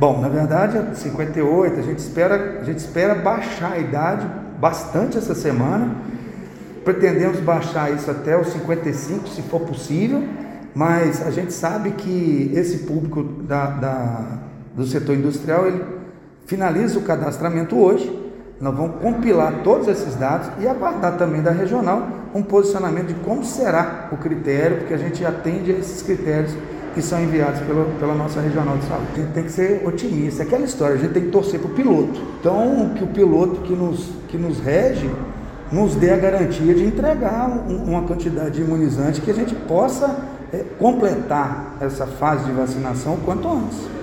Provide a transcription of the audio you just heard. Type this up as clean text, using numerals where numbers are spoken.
Bom, na verdade, 58, a gente espera baixar a idade bastante essa semana. Pretendemos baixar isso até os 55, se for possível, mas a gente sabe que esse público do setor industrial, ele finaliza o cadastramento hoje. Nós vamos compilar todos esses dados e aguardar também da regional um posicionamento de como será o critério, porque a gente atende a esses critérios que são enviados pela nossa regional de saúde. A gente tem que ser otimista, aquela história, a gente tem que torcer para o piloto. Então, que o piloto que nos rege nos dê a garantia de entregar uma quantidade de imunizante que a gente possa completar essa fase de vacinação o quanto antes.